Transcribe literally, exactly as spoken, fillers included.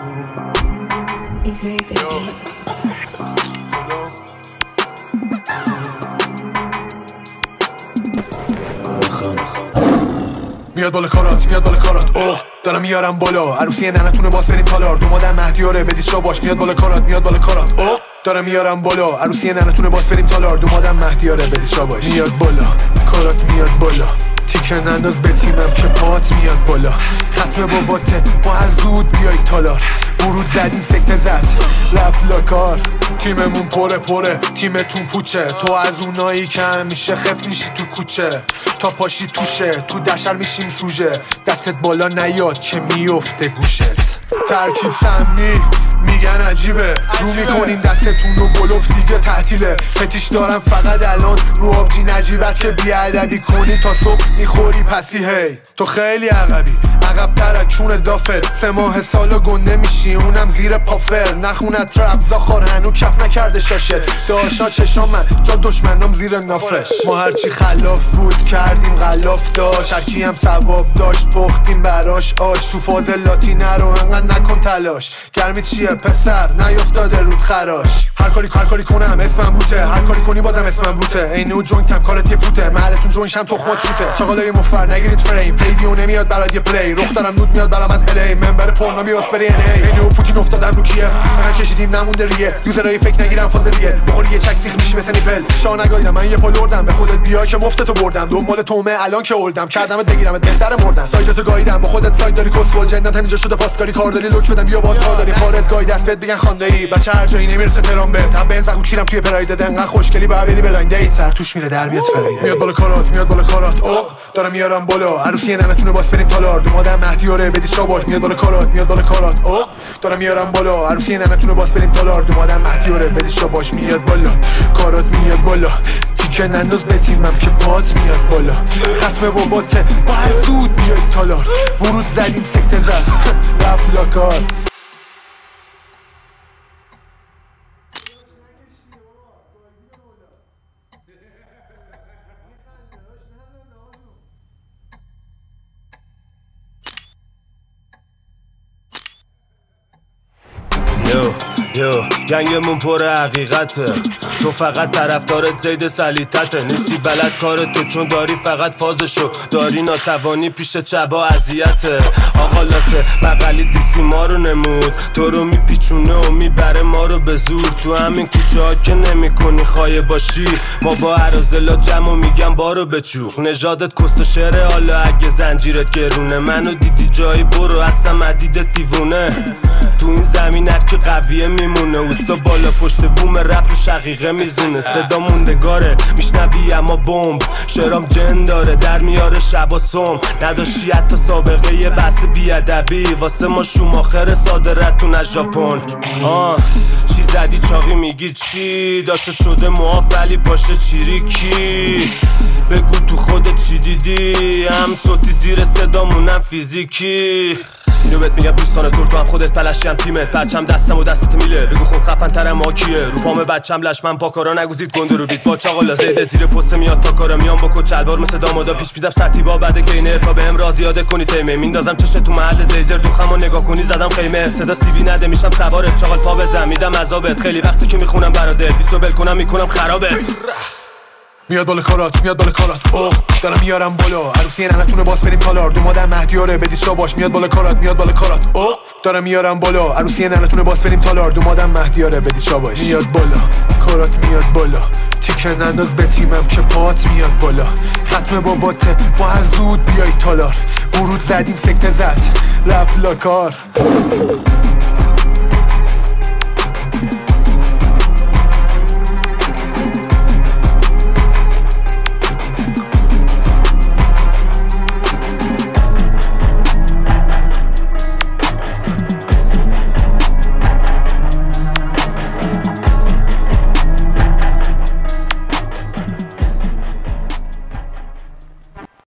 میاد بالا کارات میاد بالا کارات اوه دارم میارم بالا عروسی ننتونه باز بریم تالار دو مادر مهدیاره بدید شا باش میاد بالا کارات میاد بالا کارات اوه دارم میارم بالا عروسی ننتونه باز بریم تالار دو مادر مهدیاره بدید شا باش میاد بالا کارات میاد بالا تیکه ننداز به تیمم که پات میاد بالا ختم باباته با از زود بیای تالار ورود زدیم سکته زد رفت لاکار تیممون پره پره تیمتون پوچه تو از اونایی که همیشه خفت میشی تو کوچه تا پاشی توشه تو دشر میشیم سوژه دستت بالا نیاد که میفته گوشت ترکیب سمی میگن عجیبه رو میکنیم دستتون رو بلوف دیگه تعطیله فتیش دارم فقط الان رو آبجی نجیبت که بیادبی کنی تا صبح میخوری پسی هی تو خیلی عقبی عقب ترکون دافت سه ماه سالو گنده میشی اونم زیر پافر نخونت رب زاخار هنو کف نکرده شاشت داشا چشام من جا دشمنم زیر نافرش ما هرچی خلاف بود کردیم غلاف داشت هرکی هم ثواب داشت پختیم براش آش تو فاز لاتینه رو انقدر نکن تلاش گرمی چیه پسر نیافتاده رود خراش هر کاری هر کاری کنم اسمم روته هر کاری کنی بازم اسمم روته اینو جوینتم کارت یه فوته محلتون جوینشم تخمات شوته چاقالای مفر نگیرید فریم فیدیو نمیاد برات یه پلی رخ دارم نود میاد برام از الی منبر پورنا میاس بری ان ای اینو پوتین افتادم رو کیه من کشیدیم نمونده ریه یوزرای فکر نگیرم فازریه بخوری یه چک سیخ میشی مثل نیپل شا نگایدم من یه پا لردم به خودت بیا که مفتتو بردم دنبال تومه الان که اولدم کردمت بگیرمت بهتر مردم سایدتو گاییدم با خودت ساید داری کسخل جنت همینجا شده پاسکاری کار داری لوک بدم بیا باز کار داری خارج گاید دست بهت بگن خوانده‌ای بچه هر جایی نمیرسه تهران به تب بنز خو کیرم توی پراید دنگا خوشگلی با بری بلایند ای سر توش میره در میاد فرایده میاد بالا کارات میاد بالا کارات اوه دارم میارم بالا عروسی ننتونه باز بریم تالار دو مادر مهدیاره بدید شا باش میاد بالا کارات میاد بالا کارات اوه دارم میارم بالا عروسی ننتونه باز بریم تالار دو مادر مهدیاره بدید شا باش میاد بالا کارات میاد بالا تیکه ننداز به تیمم که پات میاد بالا ختم باباته با از زود بیای تالار ورود زدیم سکته زد رفت لاکار یو یو جنگمون پر حقیقته تو فقط طرفدارت زید سلیطته نیستی بلد کار تو چون داری فقط فازشو داری ناتوانی پیش چبا اذیته آقالاته بغلی دیسی ما رو نمود تو رو میپیچونه و میبره ما رو به زور تو همین کوچه ها که نمی کنی خایه باشی ما با عرازلا جمع و میگم بارو بچوخ نژادت کست شعره حالا اگه زنجیرت گرونه منو دیدی جایی برو اصلا مدیدت دیوونه تو این زمین هر که قویه میمونه اوستا بالا پشت بوم رپ رو شقیقه میزونه صدا موندگاره میشنوی اما بمب شرام جن داره در میاره شبا سوم نداشتی حتی سابقه یه بحث بیادبی واسه ما شوماخر صادرتون از ژاپن آه چی زدی چاقی میگی چی داشته شده معاف ولی پاشه چیریکی بگو تو خودت چی دیدی هم صوتی زیر صدامونم فیزیکی اینو بهت میگم دوستان تور تو هم خودت پلشی هم تیمت پرچم دستم و دستت میله بگو خب خفن ترم ما کیه رو پام بچم لشمن پاکارا نگوزید گنده رو بیت با چاقالا زیده زیر پسته میاد تا کارا میام با کچ الوار مثل دامادا پیش میدم سطحی با بعد گینه تا بهم راضی یاده کنی تیمه میندازم چشه تو محل دیزر دوخمو نگاه کنی زدم خیمه صدا سیبی نده میشم سوارت چاقال پا بزن میدم عذابت خیلی وقتی که میخونم برادر بیستو بل کنم میکنم خرابت میاد بالا کارات میاد بالا کارات اوه دارم میارم بالا عروسی ننتونه باز بریم تالار دو مادر مهدیاره بدید شا باش میاد بالا کارات میاد بالا کارات اوه دارم میارم بالا عروسی ننتونه باز بریم تالار دو مادر مهدیاره بدید شا باش میاد بالا کارات میاد بالا تیکه ننداز به تیمم که پات میاد بالا ختم باباته با از زود بیای تالار ورود زدیم سکته زد رفت لاکار